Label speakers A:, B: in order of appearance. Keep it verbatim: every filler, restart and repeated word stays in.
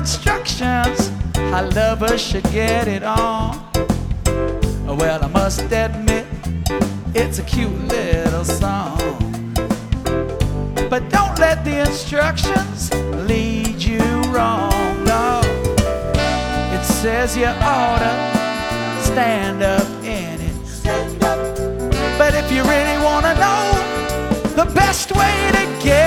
A: instructions how lovers should get it on. Well, I must admit, it's a cute little song. But don't let the instructions lead you wrong, no. It says you ought to stand up in it. But if you really want to know the best way to get